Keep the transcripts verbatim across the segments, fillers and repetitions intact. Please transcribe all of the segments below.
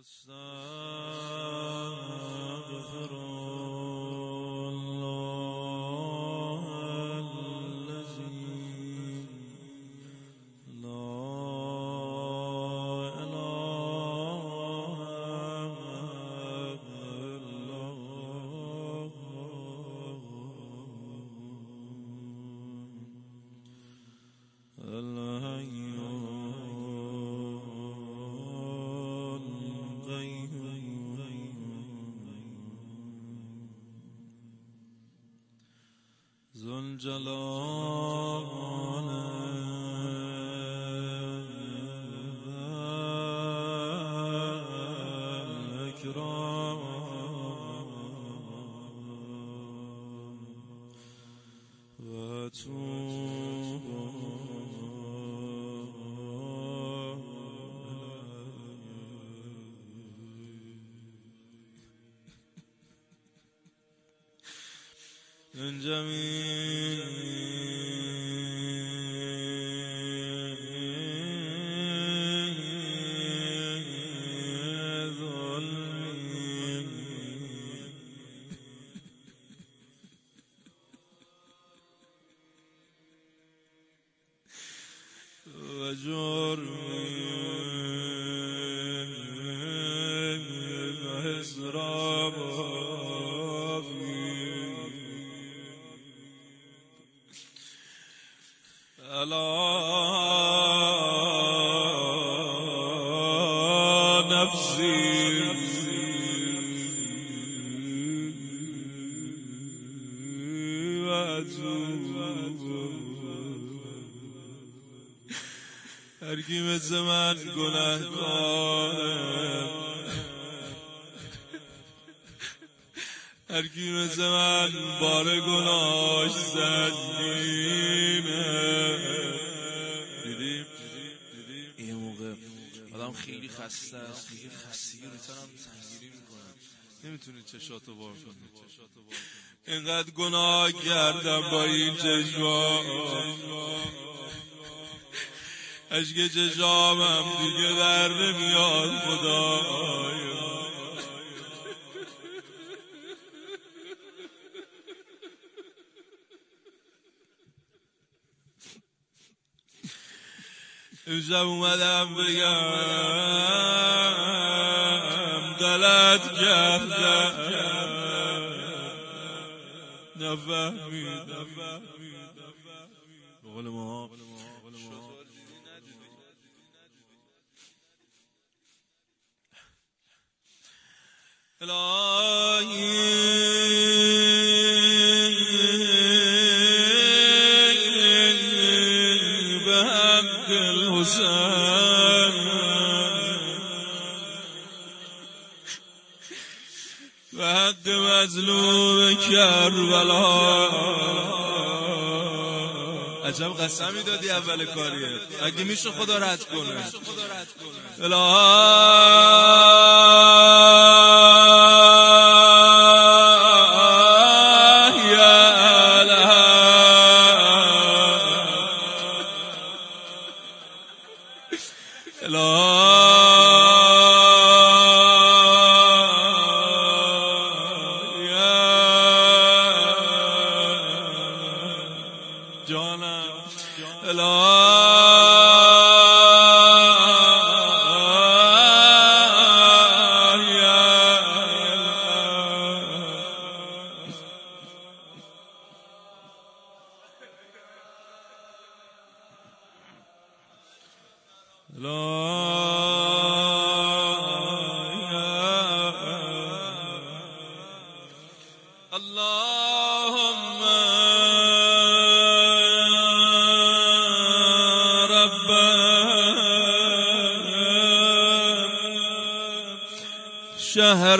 أستغفر الله الذي لا إله إلا هو الحي ذو الجلال والإكرام وأتوب من جميع ظلمي وجرمي وإسرافي على نفسي وأتوب هر کی مثل من گناهکاره هر کی مثل من بار گناهش سنگینه. دیدیم یه موقع آدم خیلی خسته است، میگه خستگی رو تنم سنگینی میکنن، نمیتونی چشاتو بار کنی. اینقدر گناه کردم با این چشما، اشک چشامم دیگه در نمیاد خدایا. امشب اومدم بگم غلط کردم، نفهمیدم بقول ما الهی به حق الحسین به حق مظلوم کربلا. عجب قسمی دادی اول کاریه، اگه میشه خدا رد کنه. اللهم رب شهر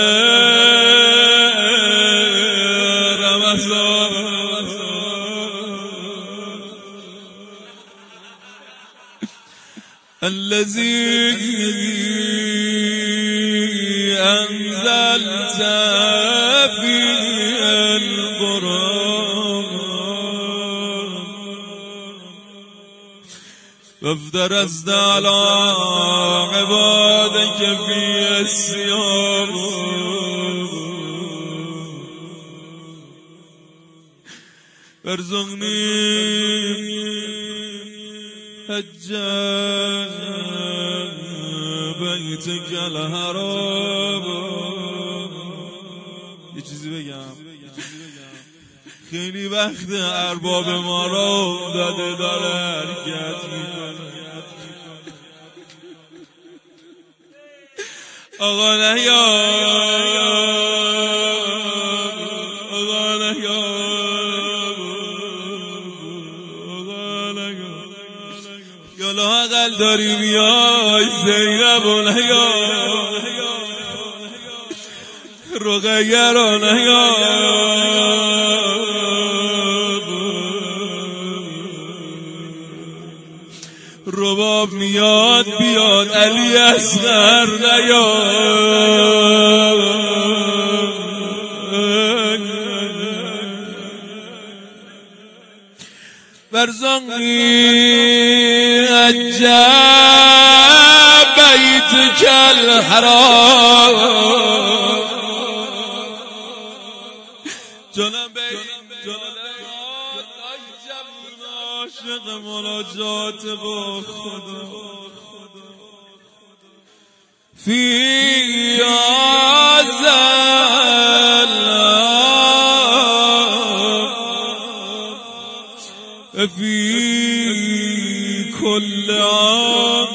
رمضان الذي أنزلت فيه القرآن وافترضت على عبادك که فی السیام ورزقنی حج بیتک الحرام. یه چیزی بگم، خیلی وقت ارباب ما را داده داره حرکت میکنه. آقا نیا آقا نیا آقا نیا یا لااقل داری بیای زینب و نیا رقیه را نیا رباب میاد بیاد علی اصغر نیاد. ورزقنی حج بیتک الحرام. جانم عاشق مناجات با خدا فی آزل فی کل عام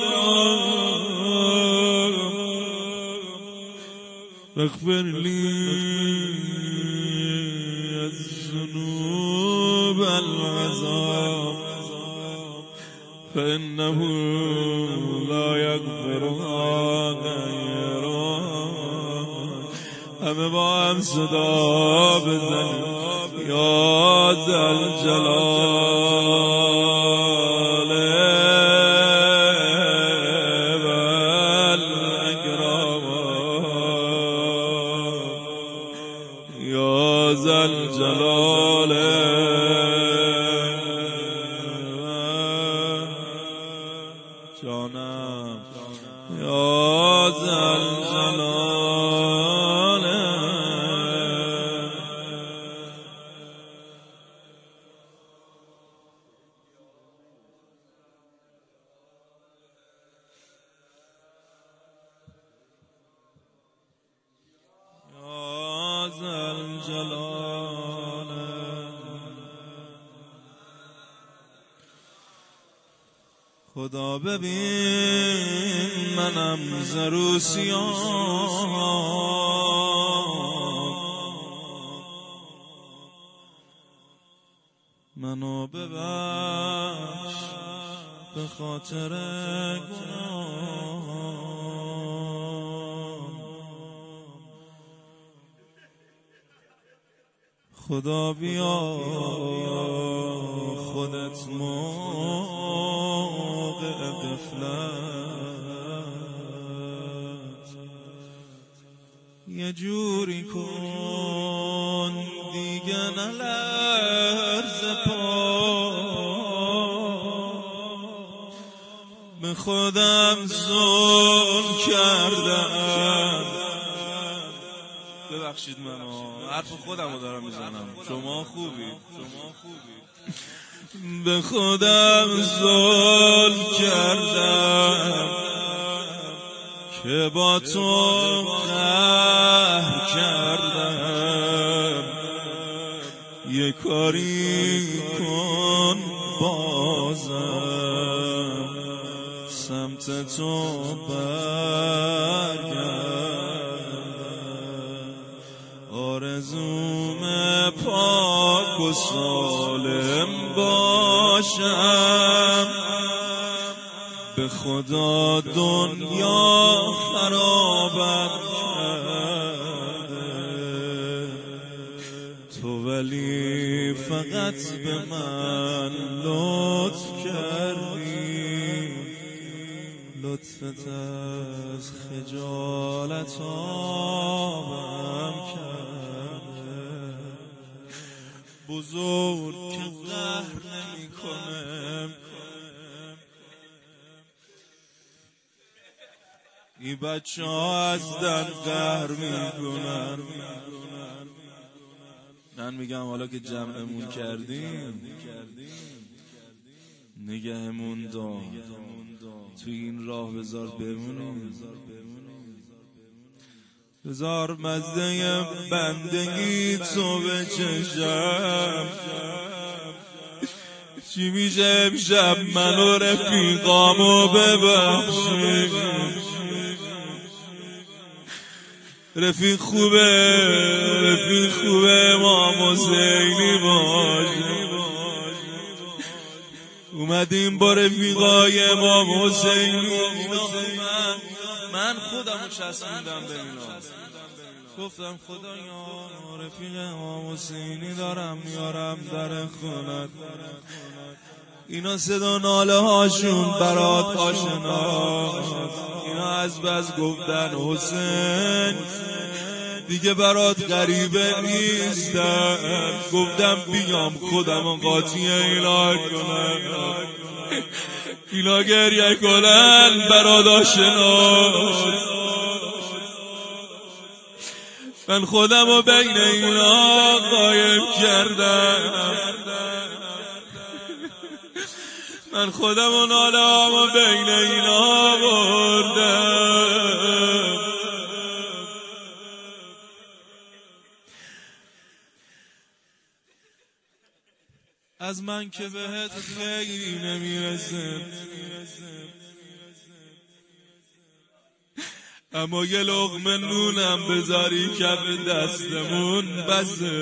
اغفر لی الذنوب العذاب فإنه لا یغفرها غیرک. همه با هم صدا بزنیم یا ذوالجلال والاکرام یا ذوالجلال جانم یا ذوالجلال. یا ذوالجلال. خدا ببین منم زروسیام منو ببخش به خاطر گناه. خدا بیا خودت موقع غفلت یه جوری کن دیگه نلرز پا. به خودم ظلم کردم ببخشید منو حرف خودم رو دارم میزنم. شما خوبی شما خوبی به خودم ظلم کردم که با تو قهر کردم. یه کاری کن بازم سمت تو برگردم. آرزوم پاک و سالم باشم. به خدا دنیا خرابم کرده تو ولی فقط به من لطف کردی. لطفت از خجالت آبم کرده. بزرگ که قهر نمی کنه این بچه ها از دن قهر میکنن. من میگم حالا که جمعمون کردیم نگهمون دار، توی این راه بذار بمونیم، بذار مزده بندگی تو بچشم. چی میشه امشب من و رفیقامو ببخشی؟ رفیق خوبه، رفیق خوبه، امام حسینی باش. اومدیم با رفیقای امام حسینی، من خودمو چسبوندم به اینا، گفتم خدایا رفیق امام حسینی دارم میارم در خونت، اینا صدا ناله هاشون برات آشناست، اینا از بس گفتن حسین دیگه برات غریبه نیستم. گفتم بیام خودم قاطی اینا کنم، اینا گریه کنن برات آشناست. من خودم رو بین اینا قایم کردم، من خودم و ناله هامو بین اینا بردم. از من که بهت خیلی نمیرسه، اما یه لقمه نونم بذاری کف دستمون بسه.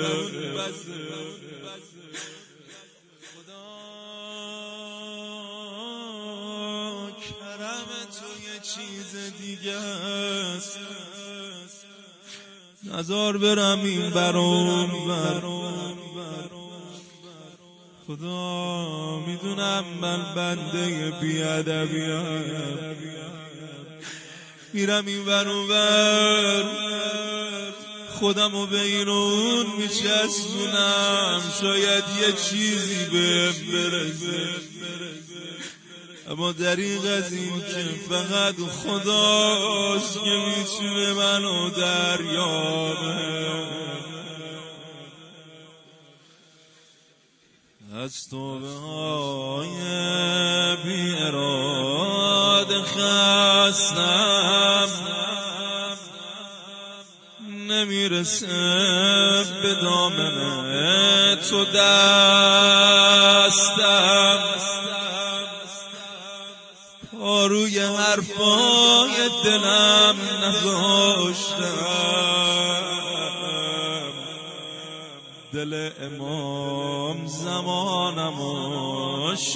کرم تو یه چیز دیگه است، نزار برم این برام بر. خدا میدونم من بنده بیادبیم، میرم این ور اون ور، خودمو به این و اون میچسبونم، شاید یه چیزی بهم برسه، اما دریغ از این که فقط خداست که میتونه منو دریابه. از توبه های بی اراده خستم، نمیرسه به دامن تو دستم، پا روی حرفای دلم نذاشتم، دل امام زمانمو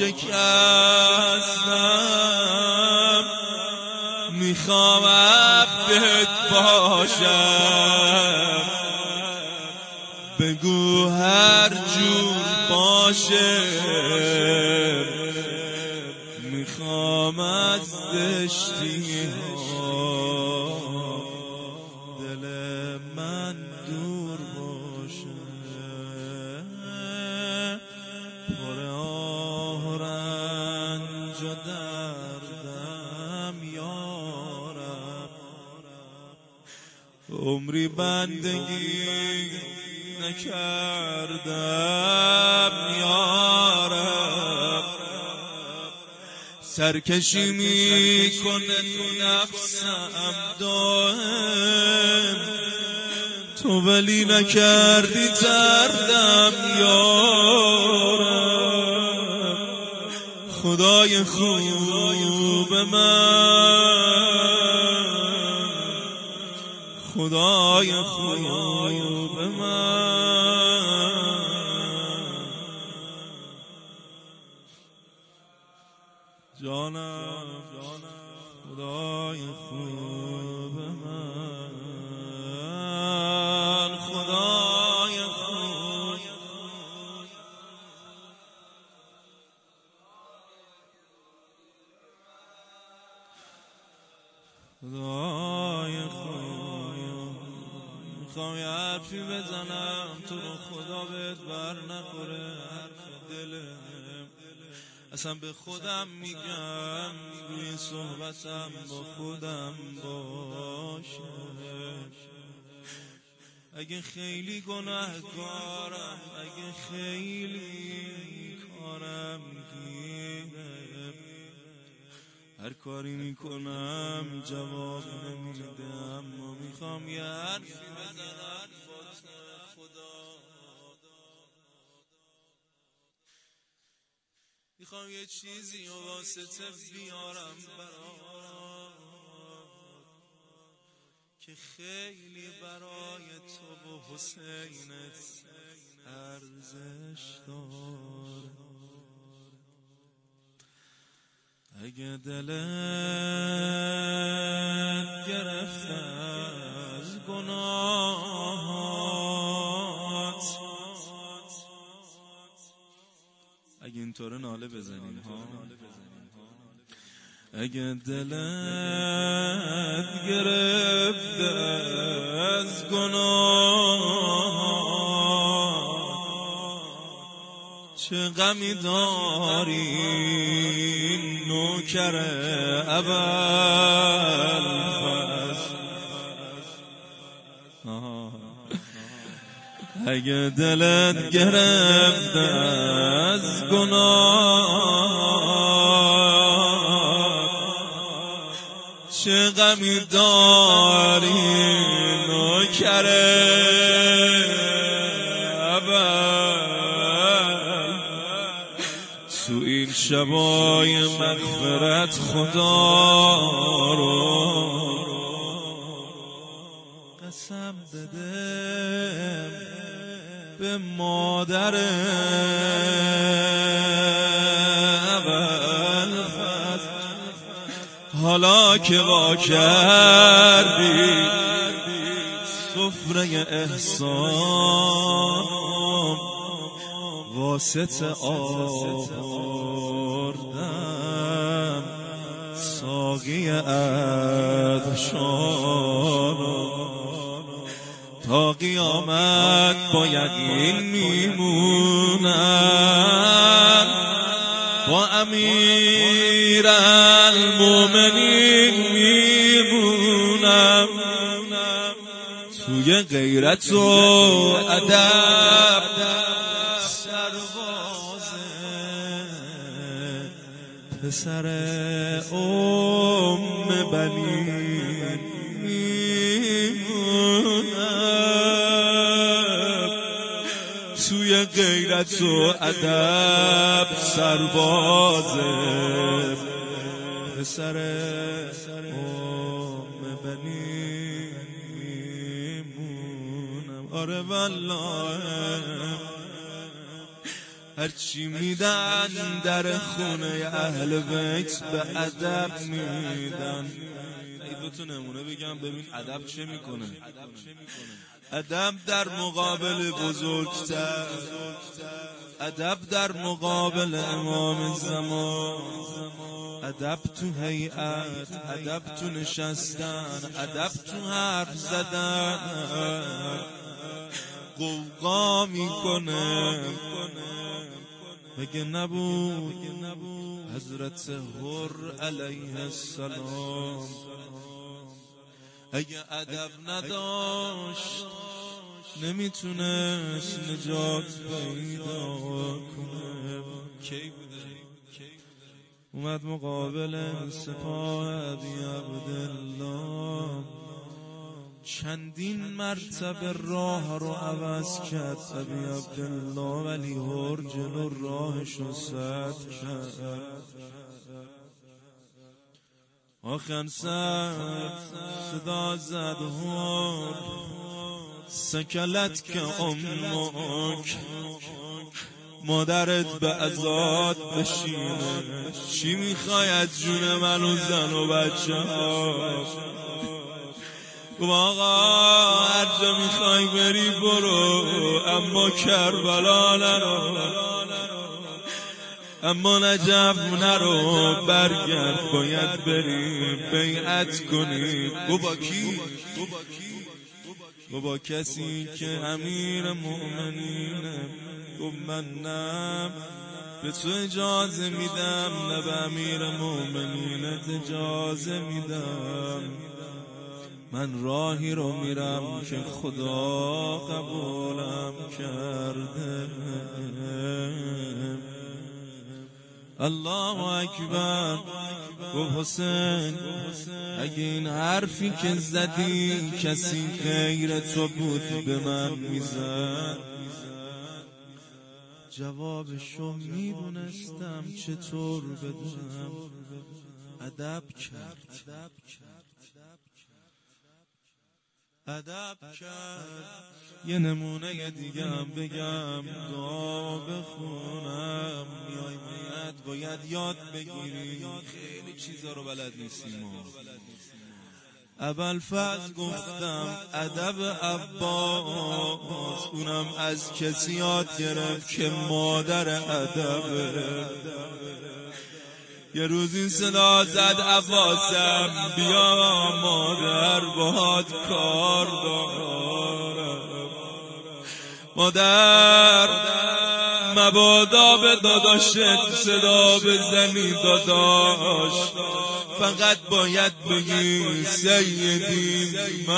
شکستم، میخوام عبدت باشم، بگو هر جور باشه، میخوام از زشتی ها دل من دور باشه، پر آه و رنج و دردم یارب، عمری بندگی نکردم یارب، سرکشی میکنه تو نفسم دائم، تو ولی نکردی دردم یارب. خدای خوب من، خدای خوب من، جانم خدای خوب من، خدای خوب، خدای خوب. میخوام یه حرفی بزنم تو رو خدا بهت بر نخوره، حرف دلم اصلا به خودم میگم روی صحبتم با خودم باشه. اگه خیلی گناهکارم، اگه خیلی کارم گیره، هر کاری میکنم جواب نمیده، اما میخوام یه حرفی بزنم واسه خدا. میخوام یه چیزی و واسطه بیارم برات که خیلی برای تو و حسینت ارزش داره. اگه دلت گرفته از گناهات، اگه اینطوره ناله بزنیم ها، اگه دلت گرفته از گناه، چه غمی داری نوکر ابوالفضل. اگه دلت گرفته از گناه، چه غمی داری نوکر ابوالفضل. تو این شبای مغفرت خدا رو قسم بده به مادر ابوالفضل، حالا که وا کردی سفره احسان، واسطه آوردم ساقی عطشان. تا قیامت با یقین میمونم با امیر المومنین میمونم، توی غیرت و ادب سربازه پسر ام بنین میمونم، توی غیرت و ادب سربازه پسر ام بنین میمونم. آره والله هرچی میدن در خونه اهل بیت به ادب میدن. ای دو تا نمونه بگم ببین ادب چه میکنه. ادب در مقابل بزرگتر، ادب در مقابل امام زمان، ادب تو هیئت، ادب تو نشستن، ادب تو حرف زدن. قوقا میکنه بگه نبود حضرت حر علیه السلام اگه ادب نداشت نمیتونست نجات پیدا کنه. کی بوده اومد مقابل سپاه ابی عبدالله، چندین مرتبه راه رو عوض کرد ابی عبدالله، ولی هر جلو راهش رو سد کرد. آخر سر صدا زد هر سکلت که امک، مادرت به عزاد بشینه، چی میخوای از جون من و زن و بچه ها؟ آقا هر جا میخوای بری برو، اما کربلا نرو، اما نجف نرو، برگرد باید بری بیعت کنی. گو با کی؟ گو با کسی که امیر مؤمنینه. گو من نم به تو اجازه میدم، نه به امیر مومنینت اجازه میدم. من راهی رو میرم که خدا قبولم کرده. الله اکبر. گفت حسین اگه این حرفی که زدی کسی غیر تو بود به من میزد، جوابشو میدونستم چطور بدم. ادب کرد ادب کرد. یه نمونه دیگه هم بگم، دعا بخونم. میای میاد باید یاد بگیری، خیلی چیزا رو بلد نیستیم ما. اول فصل گفتم ادب عباس، اونم از کسی یاد گرفت که مادر ادبه. یه روزی صدا زد عباسم بیا مادر باهات کار دارم. مادر مبادا به داداشت صدا بزنی داداش، فقط باید بگی سیدی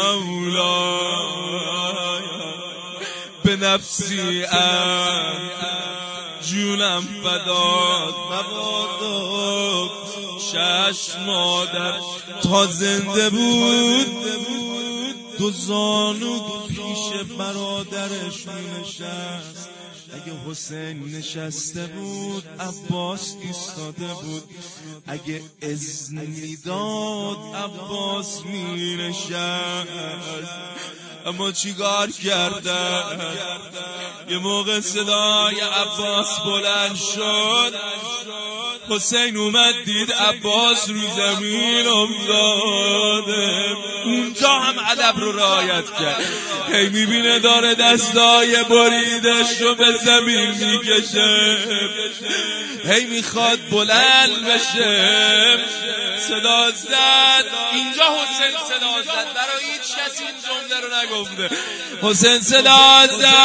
مولای به نفسی ام جونم فداد. مبادا شش مادر تا زنده بود دو زانو پیش برادرش می نشست. اگه حسین نشسته بود عباس ایستاده بود، اگه اذن میداد عباس می نشست. اما چیکار کردن؟ یه موقع صدای عباس بلند شد، حسین اومد دید عباس رو زمین افتاده. اونجا هم ادب رو رعایت کرد. هی میبینه داره دستای بریدش رو به زمین میکشه، هی میخواد بلند بشه. صدا زد. اینجا حسین صدا زد، برای هیچ کسی این جمله رو نگفته. حسین صدا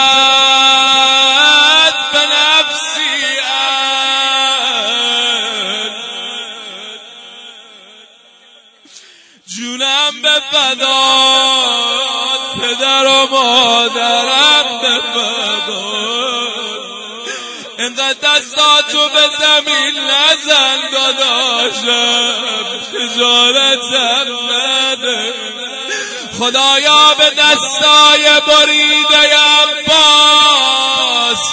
زد به نفسی جونم به فدات، پدر و مادرم به فدات. اینقدر دستاتو به زمین نزن داداشم، خجالتم نده. خدایا به دستای بریده عباس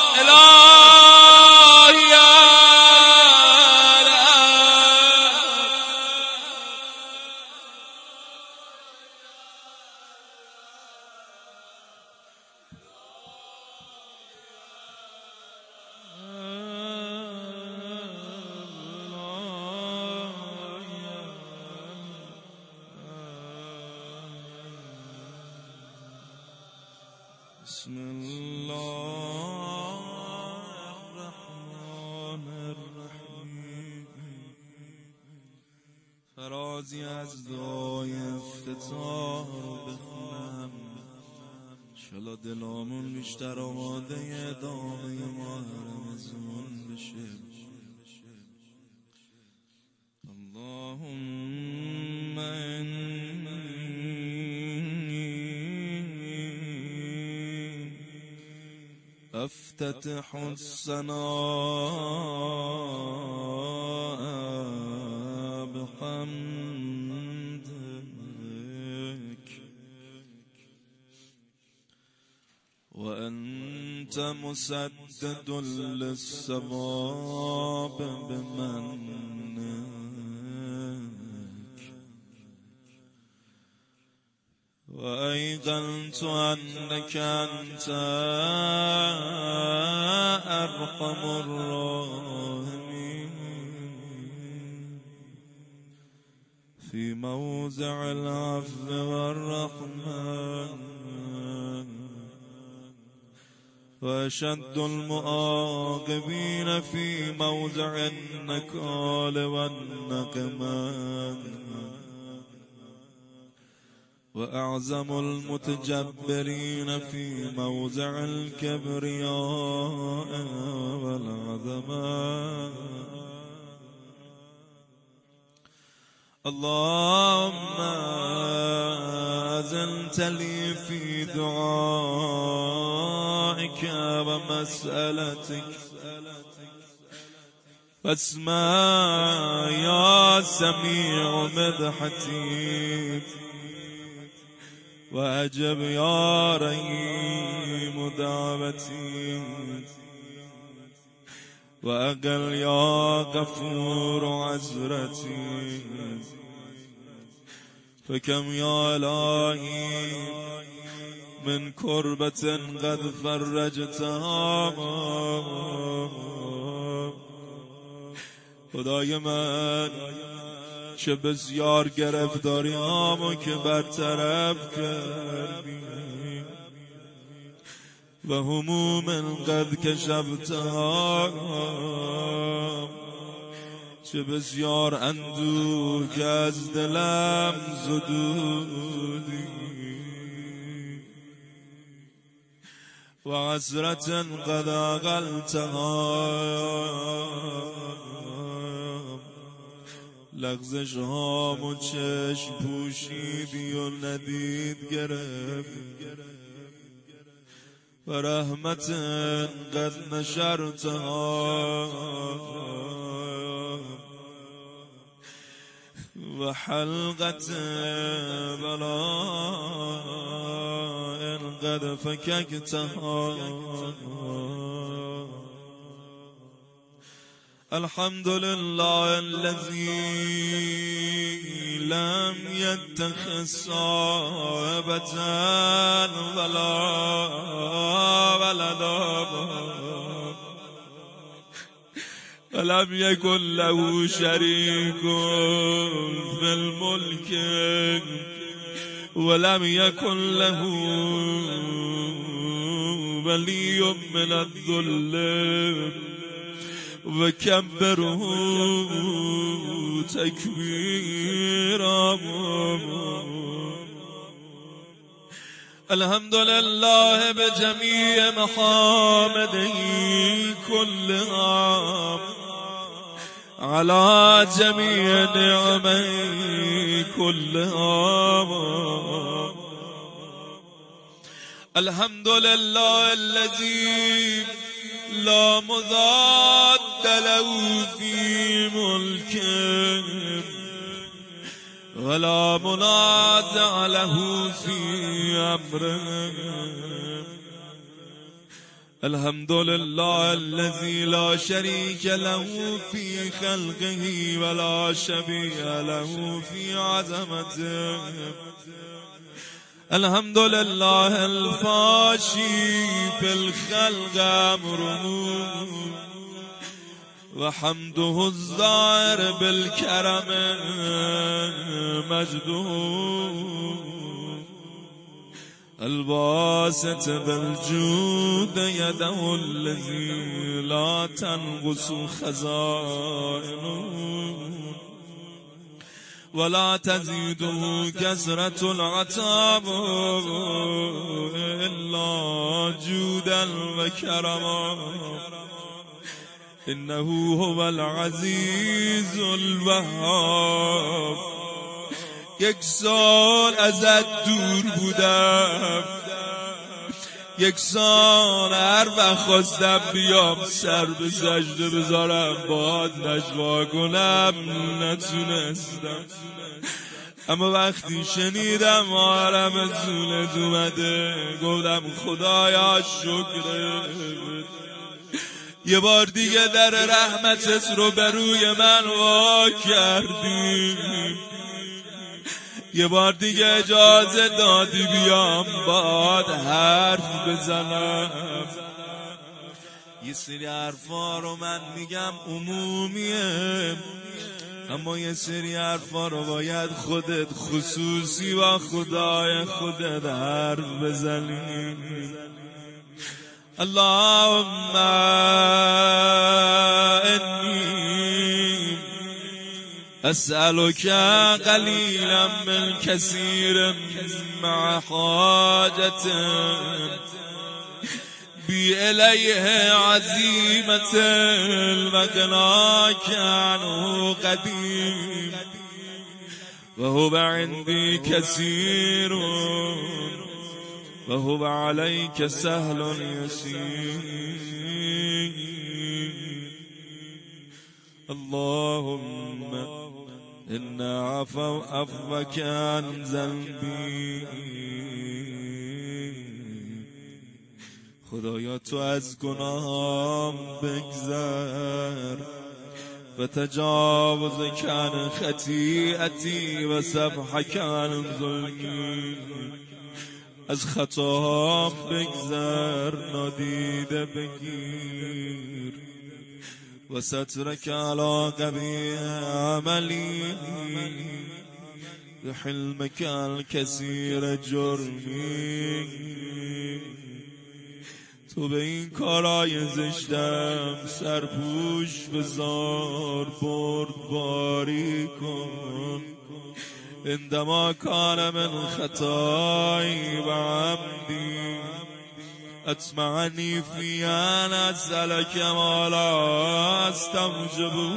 الهی بسم الله الرحمن الرحیم. فرازی از دعای افتتاح رو بخونم، شلا دلامون بیشتر آماده ادامه ما رمزون بشه. اللهم افتتح الثناء بحمدك وأنت مسدد للصواب بمنك، وأيقنت أنك أنت أرحم الراحمين في موضع العفو والرحمة، وأشد المعاقبين في موضع النكال والنقمان، وأعظم المتجبرين في موضع الكبرياء والعظمة. اللهم أذنت لي في دعائك ومسألتك فاسمع يا سميع مدحتي وأجب يا رحيم دعوتي وأقل يا غفور عزرتي. فكم يا إلهي من كربة قد فرجتها خدای من، چه بسیار گرفتاریامو که برطرف کردی و هموم قد کشفتها، چه بسیار اندوه که از دلم زدودی و حسرت قد اقلتها، لغزش هامو چشم پوشیدی و ندید گرفت و رحمت قد نشرتها و حلقت بلاء قد فککتها. الحمد لله الذي لم يتخذ صاحبة ولا ولدا ولم يكن له شريك في الملك ولم يكن له ولي من الذل وكبره تكبيرا. الحمد لله بجميع محامده كلها على جميع نعمه كلها. الحمد لله الذي لا مضاد له في ملكه ولا منازع له في أمره. الحمد لله الذي لا شريك له في خلقه ولا شبيه له في عظمته. الحمد لله الفاشي في الخلق أمره وحمده الظاهر بالكرم مجده الباسط بالجود يده الذي لا تنقص خزائنه ولا تزيده كثرة العطاء إلا جودا وكرما. إنه هو العزيز الوهاب. یک سال ازت دور بودم، یک سال هر وقت خواستم بیام سر به سجده بذارم باد نجوا کنم نتونستم، اما وقتی شنیدم آرم زولت اومده گفتم خدایا شکرت. یه بار دیگه در رحمتت رو به روی من وا کردی، یه بار دیگه اجازه دادی بیام باد حرف بزنم. یه سری حرفا رو من میگم عمومیه، اما یه سری حرفا رو باید خودت خصوصی با خدای خودت حرف بزنی. اللهم انی أسألك قليلا من كثير مع حاجة بي إليه عزيمة المغناك عنه قديم وهو عندي كثير وهو عليك سهل يسير. اللهم إنا عفو عفوك عن ذنبي. خدایا تو از گناهام بگذر و تجاوز کن خطیئتی و سفحک عن ظلمی. از خطاهام بگذر نادیده بگیر و سترک علی قبیح عملی بحلمک الکثیر جرمی. تو به این کارای زشتم سرپوش بذار بردباری کن. عندما کان من خطایی و عمدی اتمعنی فی ان اسألک ما لا استوجبه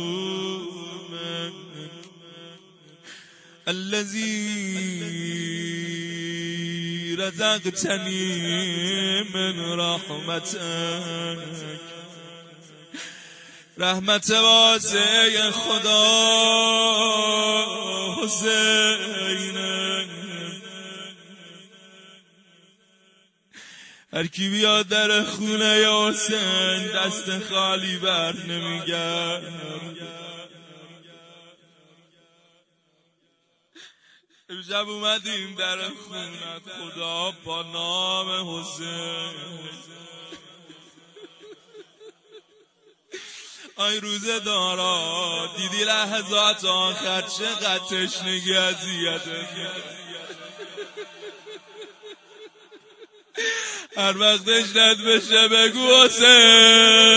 الذی رزقتنی من رحمتک. رحمت واسع خدا حسین. هر کی بیاد در خونه حسین دست خالی بر نمیگرد. امشب اومدیم در خونت خدا با نام حسین. آی روزه دارا دیدی لحظات آخر چقدر تشنگی اذیتت کرد. هر وقت تشنت بشه بگو حسین.